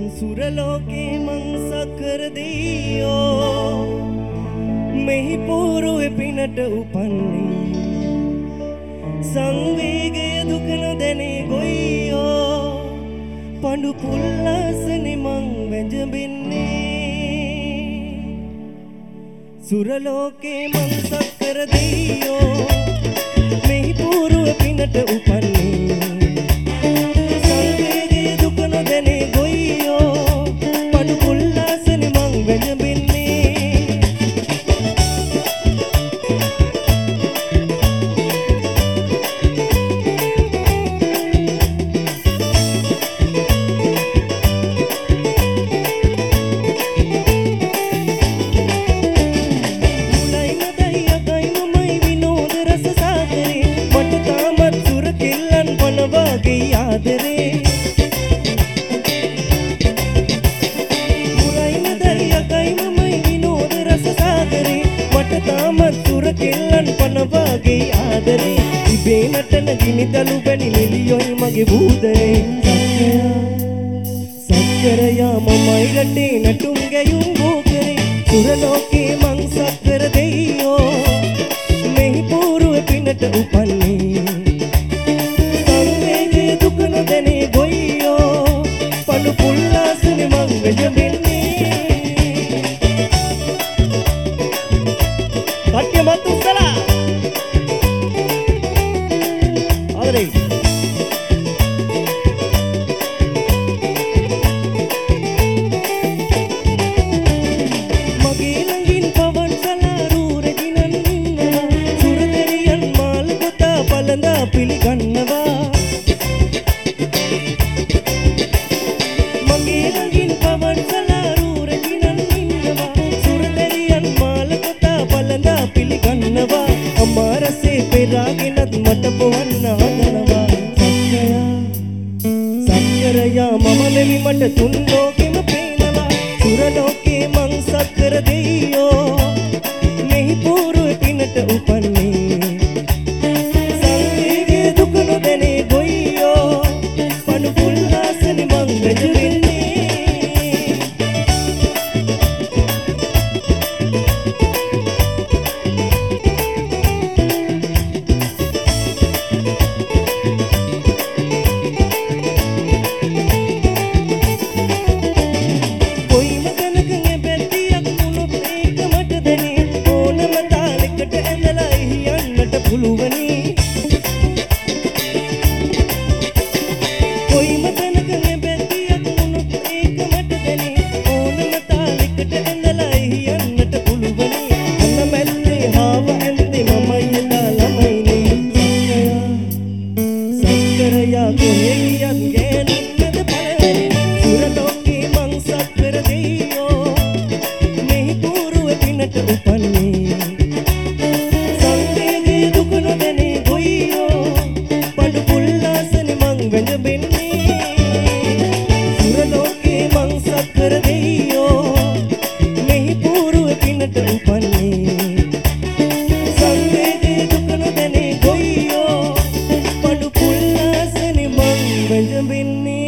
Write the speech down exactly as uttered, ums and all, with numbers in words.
සුරලෝකේ මං සකර දීයෝ මෙහි පූරුවේ පිනට උපන්නේ සංවේගය දුක නොදැනේ ගොයියෝ පඬු පුල්ලාසනේ මං වැජඹෙන්නේ සුරලෝකේ මං සකර දීයෝ මෙහි පූරුවේ පිනට උපන්නේ ගිනිදලු බැනි නිලියොයි මගේ බූදරේ සක්කරයා මමයි රටේ නටුම් ගැයුම් බෝකරේ සුරලෝකේ මං සක්කර දෙයියෝ මෙහි පූරුවේ පිනට උපන්නේ සංවේගයේ දුක නොදැනේ ගොයියෝ පඬු පුල්ලාසනේ මං වැජඹෙන්නේ කට්ටිය මත් උස්සලා මගේ ළඟින් පවන් සලාරු රැජිනන් ඉන්නවා සුරදරියන් මාල් ගොතා පළඳා පිළිගන්නවා මගේ ළඟින් පවන් සලාරු රැජිනන් ඉන්නවා සුරදරියන් මාල් ගොතා පළඳා පිළිගන්නවා අම්මා රසේ පෙරාගෙනත් මට පොවන්න හදනවා සක්කරයා මම නෙමි මට තුන් ලෝකෙම පේනවා සුරලෝකේ මං සක්කර දෙයියෝ මෙහි පූරුවේ පිනට උපන්නේ සංවේගයේ දුක නොදැනේ ගොයියෝ පඬු පුල්ලාසනේ මං වැජඹෙන්නේ Benjamin